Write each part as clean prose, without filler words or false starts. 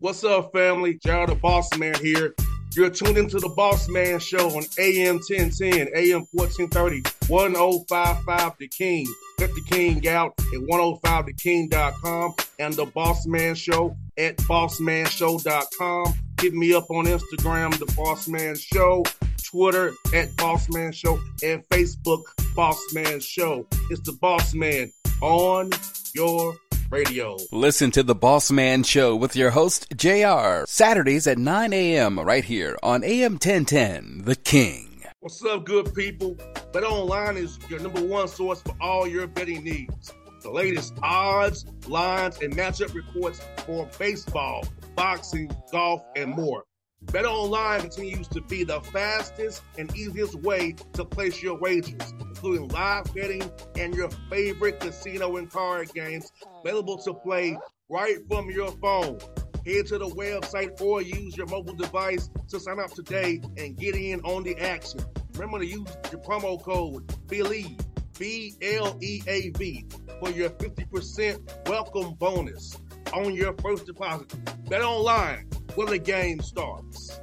What's up, family? Gerald the Boss Man here. You're tuned into the Boss Man Show on AM 1010, AM 1430, 1055 The King. Let the King out at 105theking.com and the Boss Man Show at bossmanshow.com. Hit me up on Instagram, The Boss Man Show, Twitter at Boss Man Show, and Facebook, Boss Man Show. It's the Boss Man on your radio. Listen to The Boss Man Show with your host, JR, Saturdays at 9 a.m. right here on AM 1010, The King. What's up, good people? BetOnline is your number one source for all your betting needs. The latest odds, lines, and matchup reports for baseball, boxing, golf, and more. BetOnline continues to be the fastest and easiest way to place your wagers, including live betting and your favorite casino and card games available to play right from your phone. Head to the website or use your mobile device to sign up today and get in on the action. Remember to use your promo code BELIEVE, BLEAV, for your 50% welcome bonus on your first deposit. BetOnline, where the game starts.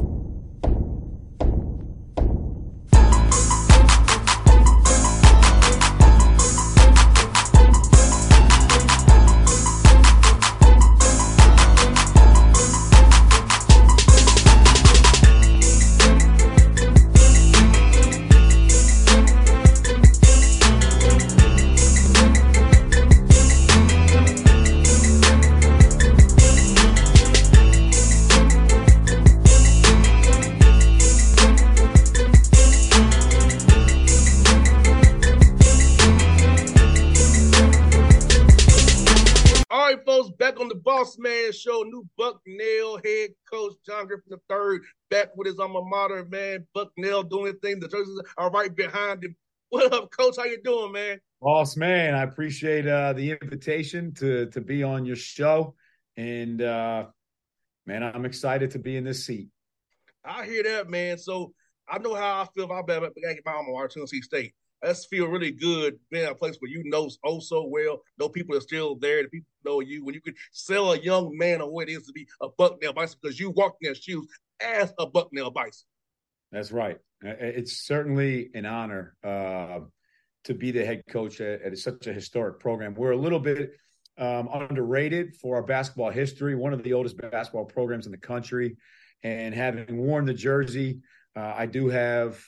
Boss Man Show, new Bucknell head coach John Griffin III back with his alma mater, man. Bucknell doing his thing. The jerseys are right behind him. What up, Coach? How you doing, man? Boss man, I appreciate the invitation to be on your show, and man, I'm excited to be in this seat. I hear that, man. So I know how I feel about I get my alma mater, Tennessee State. I just feel really good being at a place where you know oh so well, know people are still there, the people know you, when you can sell a young man on what it is to be a Bucknell Bison because you walked in their shoes as a Bucknell Bison. That's right. It's certainly an honor to be the head coach at such a historic program. We're a little bit underrated for our basketball history, one of the oldest basketball programs in the country. And having worn the jersey, I do have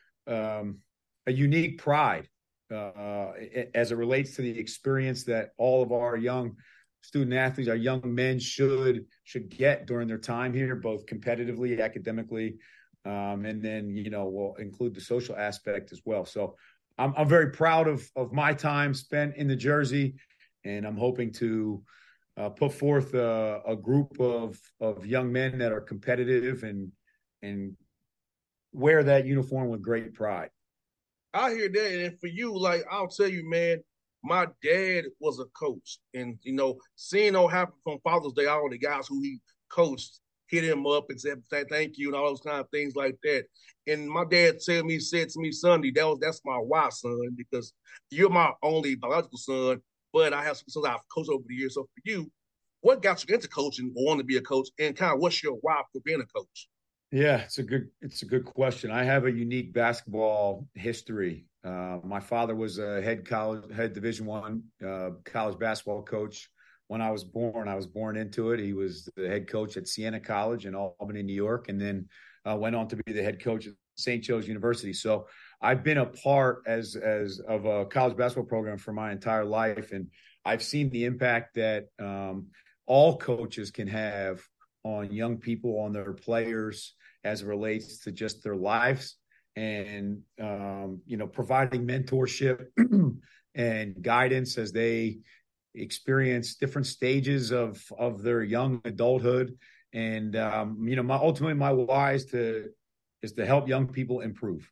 a unique pride as it relates to the experience that all of our young student athletes, our young men should get during their time here, both competitively, academically, and then, we'll include the social aspect as well. So I'm very proud of my time spent in the jersey, and I'm hoping to put forth a group of young men that are competitive and wear that uniform with great pride. I hear that, and for you, like, I'll tell you, man, my dad was a coach, and, seeing what happened from Father's Day, all the guys who he coached hit him up and said thank you and all those kind of things like that. And my dad said to me Sunday, that's my why, son, because you're my only biological son, but I have some sons I've coached over the years. So for you, what got you into coaching or wanting to be a coach, and kind of what's your why for being a coach? Yeah, it's a good question. I have a unique basketball history. My father was a head Division I college basketball coach when I was born. I was born into it. He was the head coach at Siena College in Albany, New York, and then went on to be the head coach at St. Joe's University. So I've been a part of a college basketball program for my entire life, and I've seen the impact that all coaches can have on young people, on their players, as it relates to just their lives, and providing mentorship and guidance as they experience different stages of their young adulthood. And ultimately my why is to help young people improve.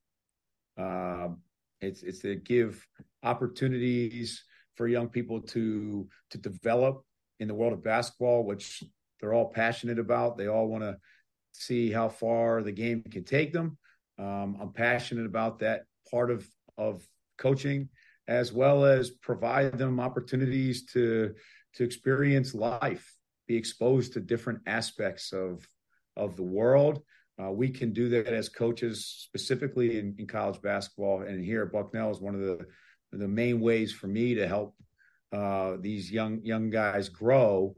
It's to give opportunities for young people to develop in the world of basketball, which they're all passionate about. They all want to see how far the game can take them. I'm passionate about that part of coaching, as well as provide them opportunities to experience life be exposed to different aspects of the world. We can do that as coaches, specifically in college basketball. And here at Bucknell is one of the main ways for me to help these young guys grow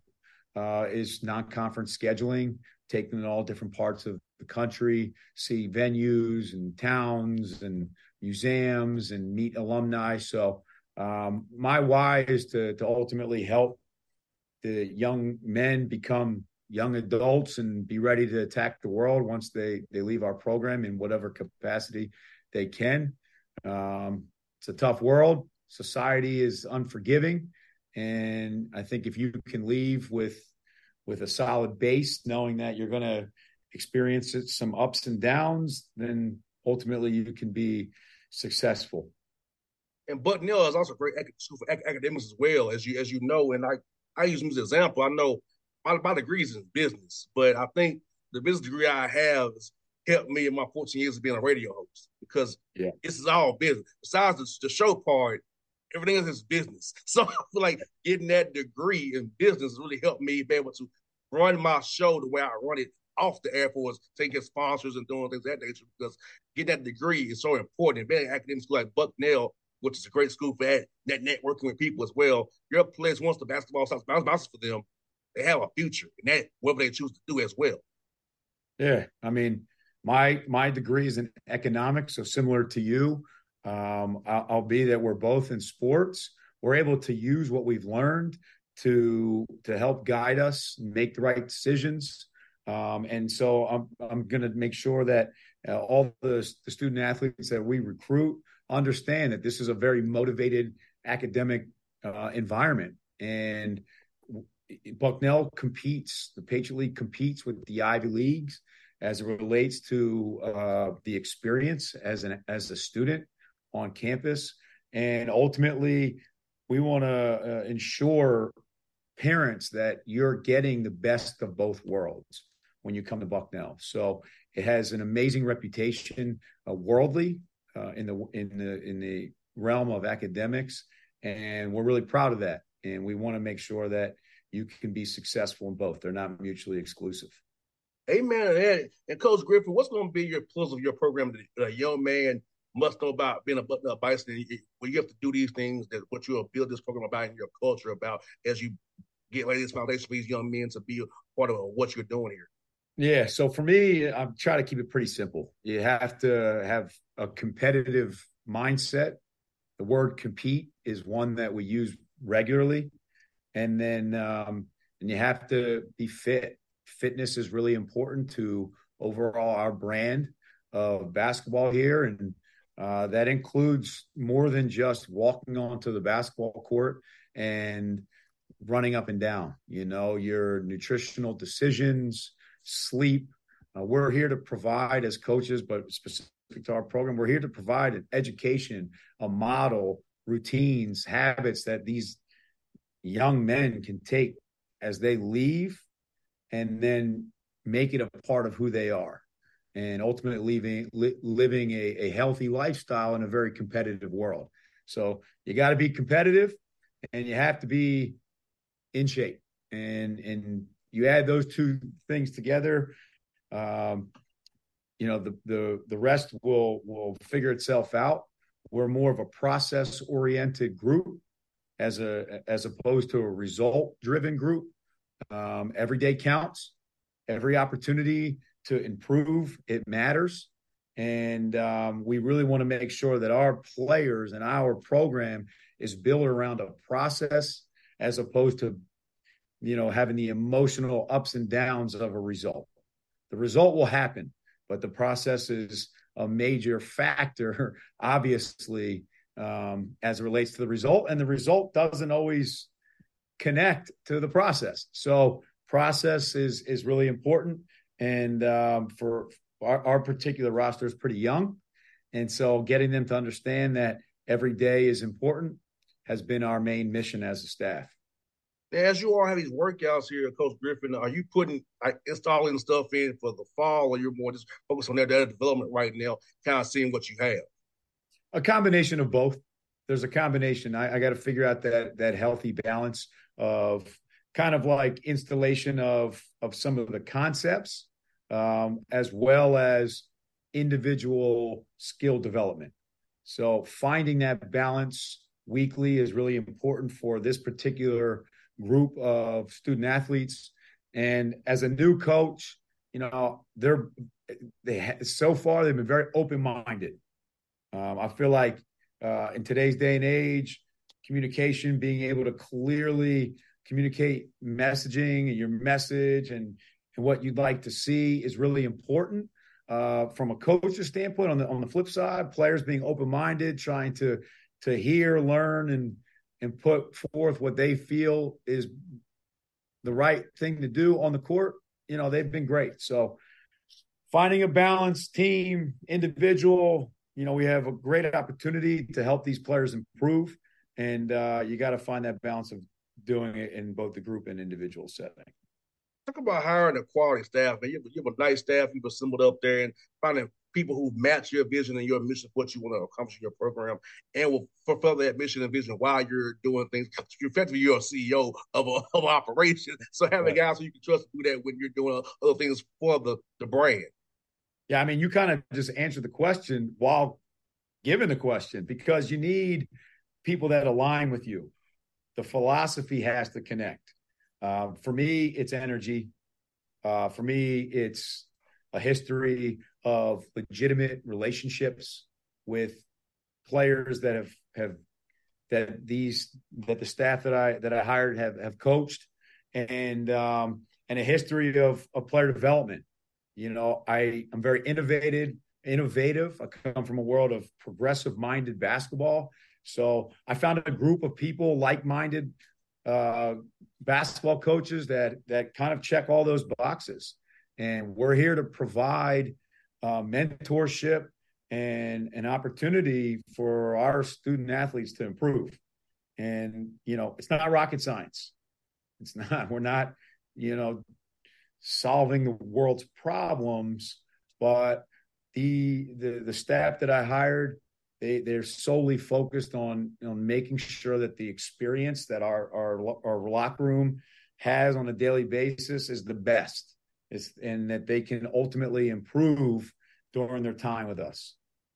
is non-conference scheduling, take them to all different parts of the country, see venues and towns and museums and meet alumni. So my why is to ultimately help the young men become young adults and be ready to attack the world once they leave our program in whatever capacity they can. It's a tough world. Society is unforgiving. And I think if you can leave with a solid base, knowing that you're going to experience some ups and downs, then ultimately you can be successful. And Bucknell is also a great school for academics as well, as you know. And I use them as an example. I know my degree is in business, but I think the business degree I have has helped me in my 14 years of being a radio host, because this is all business. Besides the show part, everything else is business. So I feel like getting that degree in business really helped me be able to run my show the way I run it off the air, for taking sponsors and doing things of that nature, because getting that degree is so important. Being an academic school like Bucknell, which is a great school for that networking with people as well, your players, once the basketball starts bouncing for them, they have a future in that, whatever they choose to do as well. Yeah, I mean, my degree is in economics, so similar to you. I'll be that we're both in sports. We're able to use what we've learned to help guide us make the right decisions. And so I'm going to make sure that all the student athletes that we recruit understand that this is a very motivated academic environment. And Bucknell competes, the Patriot League competes with the Ivy Leagues as it relates to the experience as a student on campus. And ultimately, we want to ensure parents that you're getting the best of both worlds when you come to Bucknell. So it has an amazing reputation worldly in the realm of academics, and we're really proud of that. And we want to make sure that you can be successful in both. They're not mutually exclusive. Amen. And Coach Griffin, what's going to be your plus of your program that a young man must know about being a Bucknell Bison, when you have to do these things, that what you'll build this program about and your culture about as you get like this foundation for these young men to be a part of what you're doing here? Yeah. So for me, I'm trying to keep it pretty simple. You have to have a competitive mindset. The word compete is one that we use regularly. And then and you have to be fit. Fitness is really important to overall our brand of basketball here. And that includes more than just walking onto the basketball court and running up and down, your nutritional decisions, sleep. We're here to provide as coaches, but specific to our program, we're here to provide an education, a model, routines, habits that these young men can take as they leave and then make it a part of who they are, and ultimately living a healthy lifestyle in a very competitive world. So you got to be competitive and you have to be in shape. And you add those two things together, the rest will figure itself out. We're more of a process-oriented group as opposed to a result-driven group. Every day counts. Every opportunity to improve, it matters. And we really want to make sure that our players and our program is built around a process as opposed to, having the emotional ups and downs of a result. The result will happen, but the process is a major factor, obviously, as it relates to the result. And the result doesn't always connect to the process. So process is really important. And for our particular roster is pretty young. And so getting them to understand that every day is important has been our main mission as a staff. As you all have these workouts here, Coach Griffin, are you installing stuff in for the fall, or you're more just focused on their development right now, kind of seeing what you have? A combination of both. There's a combination. I got to figure out that healthy balance of kind of like installation of some of the concepts, as well as individual skill development. So finding that balance weekly is really important for this particular group of student athletes. And as a new coach, so far they've been very open-minded. I feel like in today's day and age, communication, being able to clearly communicate messaging and your message and what you'd like to see is really important. From a coach's standpoint, on the flip side, players being open-minded, trying to hear, learn, and put forth what they feel is the right thing to do on the court. They've been great. So finding a balanced team, individual, we have a great opportunity to help these players improve. And you got to find that balance of doing it in both the group and individual setting. Talk about hiring a quality staff, man. You have a nice staff you've assembled up there, and finding people who match your vision and your mission, what you want to accomplish in your program, and will fulfill that mission and vision while you're doing things. Effectively, you're a CEO of an operation, so having guys who you can trust to do that when you're doing other things for the brand. Yeah, I mean, you kind of just answered the question while giving the question, because you need people that align with you. The philosophy has to connect. For me, it's energy. For me, it's a history of legitimate relationships with players that the staff that I hired have coached, and a history of player development. I'm very innovative. I come from a world of progressive-minded basketball. So I found a group of people, like-minded basketball coaches that kind of check all those boxes. And we're here to provide mentorship and an opportunity for our student athletes to improve. And, it's not rocket science. It's not. We're not, solving the world's problems, but the staff that I hired, they're solely focused on making sure that the experience that our locker room has on a daily basis is the best, and that they can ultimately improve during their time with us.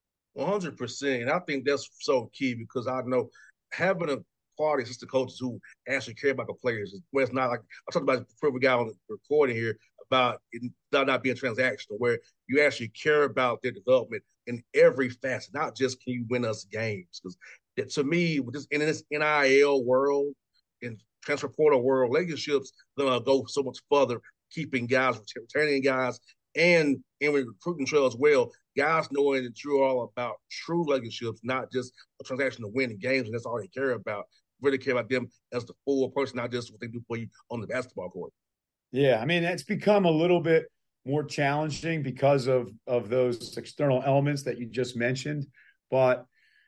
100%. I think that's so key, because I know having a quality assistant coaches who actually care about the players, where it's not like I talked about before we got on the recording here about it not being transactional, where you actually care about their development in every facet, not just can you win us games. Because to me, in this NIL world, in transfer portal world, relationships go so much further, keeping guys, returning guys, and in recruiting trail as well. Guys knowing that you're all about true relationships, not just a transaction to win games, and that's all they care about. Really care about them as the full person, not just what they do for you on the basketball court. Yeah, I mean, it's become a little bit more challenging because of those external elements that you just mentioned. But,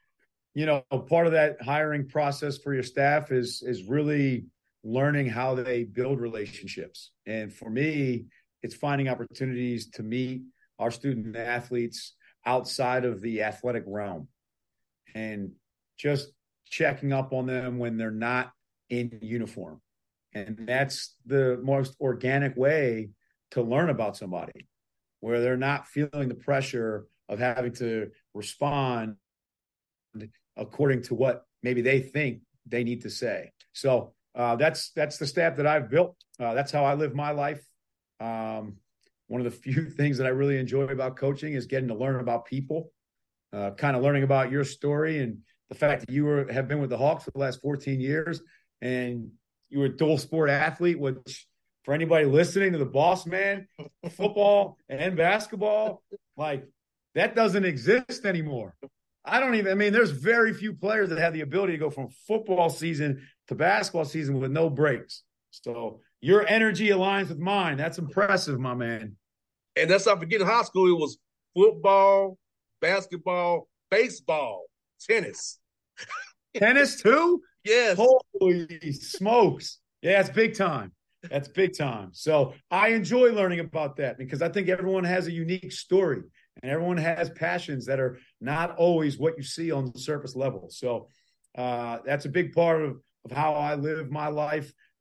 part of that hiring process for your staff is really learning how they build relationships. And for me, it's finding opportunities to meet our student athletes outside of the athletic realm and just checking up on them when they're not in uniform. And that's the most organic way to learn about somebody, where they're not feeling the pressure of having to respond according to what maybe they think they need to say. So that's the staff that I've built. That's how I live my life. One of the few things that I really enjoy about coaching is getting to learn about people, kind of learning about your story and the fact that you have been with the Hawks for the last 14 years and you were a dual sport athlete, which for anybody listening to the Boss Man, football and basketball, like that doesn't exist anymore. There's very few players that have the ability to go from football season to basketball season with no breaks. So your energy aligns with mine. That's impressive, my man. And that's not forgetting high school. It was football, basketball, baseball, tennis. Tennis too? Yes. Holy smokes. Yeah, it's big time. That's big time. So I enjoy learning about that because I think everyone has a unique story and everyone has passions that are not always what you see on the surface level. So that's a big part of how I live my life.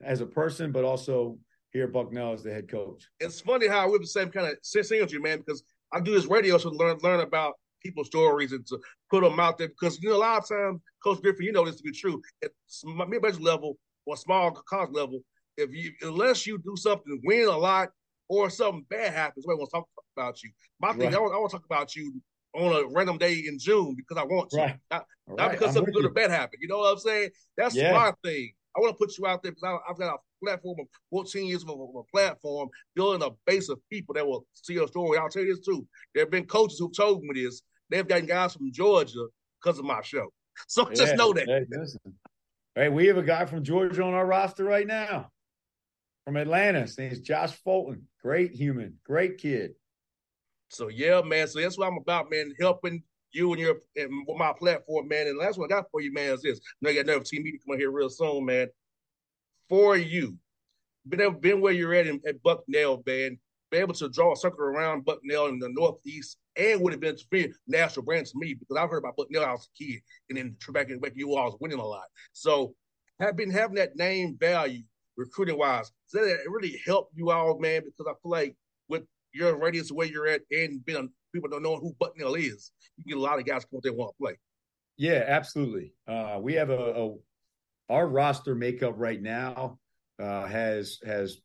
as a person, but also here at Bucknell as the head coach. It's funny how we're the same kind of synergy, man, because I do this radio show to learn about people's stories and to put them out there. Because, a lot of times, Coach Griffin, you know this to be true, at mid-major level or small college level, unless you do something, win a lot, or something bad happens, I want to talk about you. My thing, I want to talk about you on a random day in June because I want to. Right. Not because something good or bad happened. You know what I'm saying? That's my thing. I want to put you out there because I've got a platform of 14 years of a platform, building a base of people that will see your story. I'll tell you this too. There have been coaches who've told me this. They've gotten guys from Georgia because of my show. So just know that. Hey, we have a guy from Georgia on our roster right now. From Atlanta. His name's Josh Fulton. Great human. Great kid. So, yeah, man. So that's what I'm about, man, helping you and my platform, man. And the last one I got for you, man, is this. I know you got another team meeting coming here real soon, man. For you, been where you're at Bucknell, man, be able to draw a circle around Bucknell in the Northeast and would have been a national brand to me because I've heard about Bucknell when I was a kid. And then back you all was winning a lot. So, have been having that name value recruiting-wise, does that really help you all, man? Because I feel like with your radius where you're at and people don't know who Bucknell is, you get a lot of guys come up there and want to play. Yeah, absolutely. We have our roster makeup right now has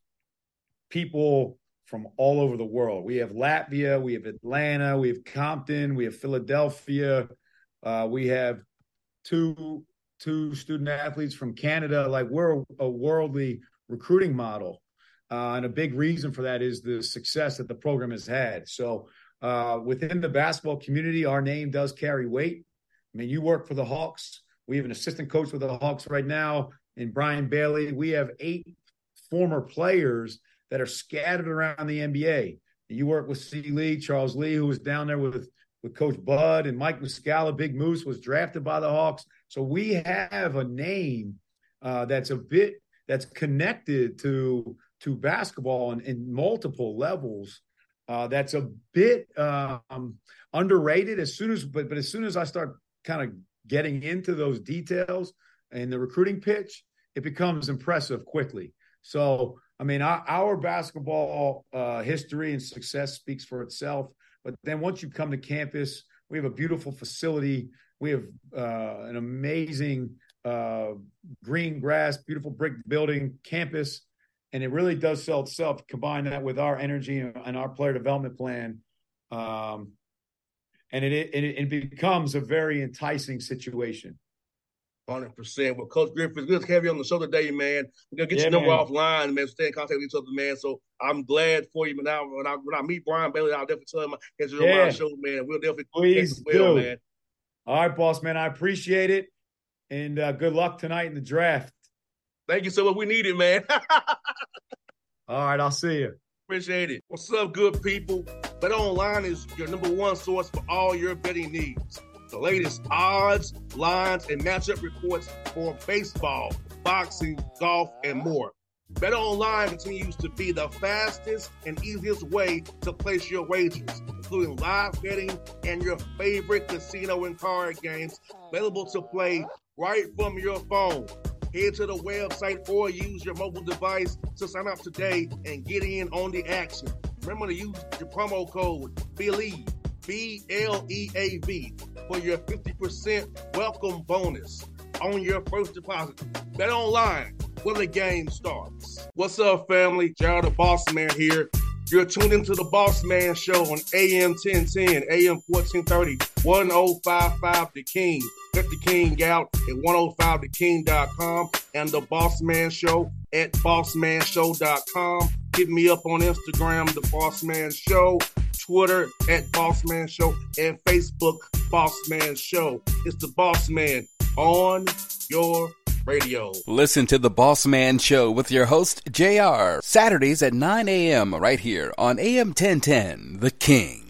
people from all over the world. We have Latvia, we have Atlanta, we have Compton, we have Philadelphia, we have two student athletes from Canada. Like, we're a worldly recruiting model. And a big reason for that is the success that the program has had. So within the basketball community, our name does carry weight. I mean, you work for the Hawks. We have an assistant coach for the Hawks right now in Brian Bailey. We have 8 former players that are scattered around the NBA. You work with C. Lee, Charles Lee, who was down there with Coach Bud, and Mike Muscala. Big Moose was drafted by the Hawks. So we have a name that's connected to basketball in multiple levels. That's a bit underrated. But as soon as I start kind of getting into those details and the recruiting pitch, it becomes impressive quickly. So, I mean, our basketball history and success speaks for itself. But then once you come to campus, we have a beautiful facility. We have an amazing green grass, beautiful brick building campus. And it really does sell itself. Combine that with our energy and our player development plan. And it becomes a very enticing situation. 100%. Well, Coach Griffin, it's good to have you on the show today, man. We're going to get your number offline, man. Stay in contact with each other, man. So I'm glad for you. But now, when I meet Brian Bailey, I'll definitely tell him it's on my show, man. We'll definitely please do, man. All right, boss, man. I appreciate it. And good luck tonight in the draft. Thank you so much. We need it, man. All right, I'll see you. Appreciate it. What's up, good people? BetOnline is your number one source for all your betting needs. The latest odds, lines, and matchup reports for baseball, boxing, golf, and more. BetOnline continues to be the fastest and easiest way to place your wagers, including live betting and your favorite casino and card games available to play right from your phone. Head to the website or use your mobile device to sign up today and get in on the action. Remember to use your promo code BELIEVE, BLEAV, for your 50% welcome bonus on your first deposit. Bet online when the game starts. What's up, family? Gerald the Boss Man here. You're tuned into the Boss Man Show on AM 1010, AM 1430, 1055 The King. Check The King out at 105theking.com and the Boss Man Show at bossmanshow.com. Hit me up on Instagram, The Boss Man Show, Twitter at Boss Man Show, and Facebook, Boss Man Show. It's the Boss Man on your radio. Listen to The Boss Man Show with your host, JR, Saturdays at 9 a.m. right here on AM 1010, The King.